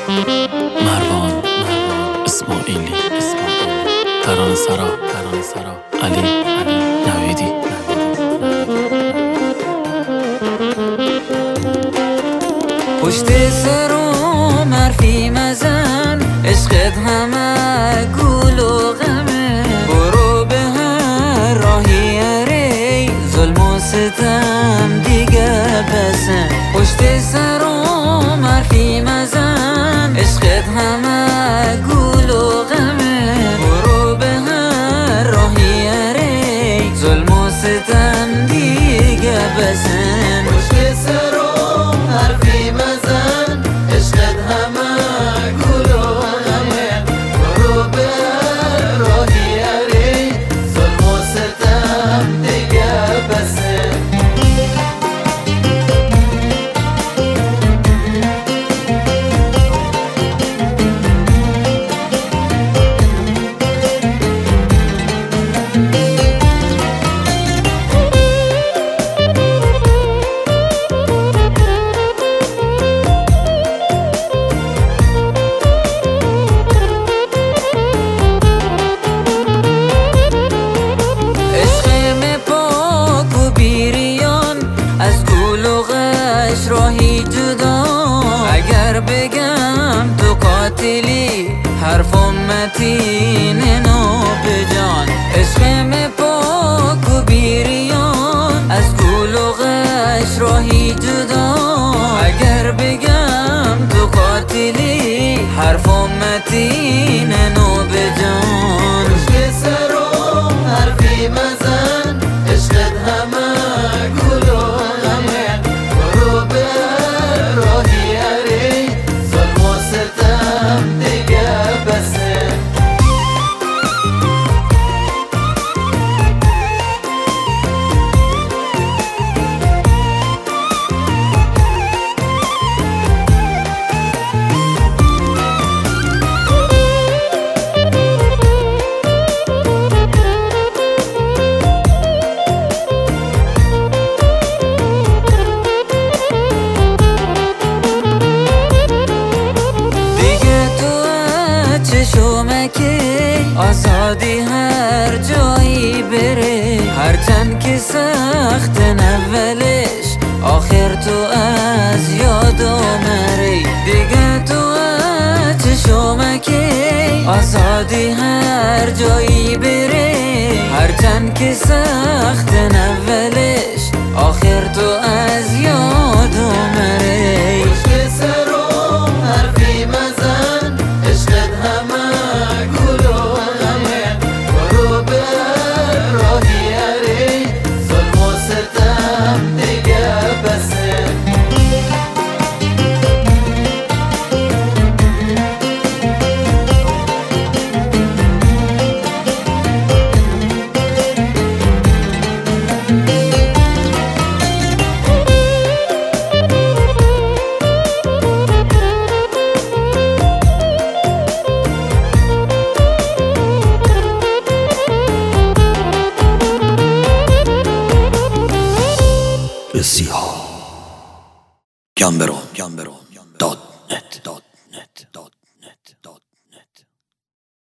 مروان اسماعیلی ترانه سرا علی نویدی. پشت سرم حرفی مزن، عشقت همه گول و غمه. برو به هر راهی اره، ظلم و ستم دیگه بسه. پشت سرم حرفی مزن، عشقت همه گول و غمه. برو به هر راهی اره، ظلم و ستم دیگه بسه. پشت سرم حرفی مزن، عشقت همه گل و غمه. برو به هر راهی اره، ظلم و ستم دیگه بسه. راهی جدا اگر بگم تو قاتلی، حرفم متین نو به جان. عشقم پاک و بیریان، از گول و غش راهی جدا اگر بگم تو قاتلی، حرفم متین نو به جان. پشت سرم حرفی مزن، عشقت همه گل و غمه. برو به راهی اره، ظلم و ستم دیگه بسه. آزادی هر جایی بره، هرچند که سخت اولش، آخر تو از یادو مری. دیگه تو چشمکی آزادی هر جایی بره، هرچند که سخت اولش، آخر تو از یادو مری. پشت سرم حرفی مزن، عشقت همه گل و غمه. برو به راهی اره، ظلم و ستم دیگه بسه. بسیار گمبرون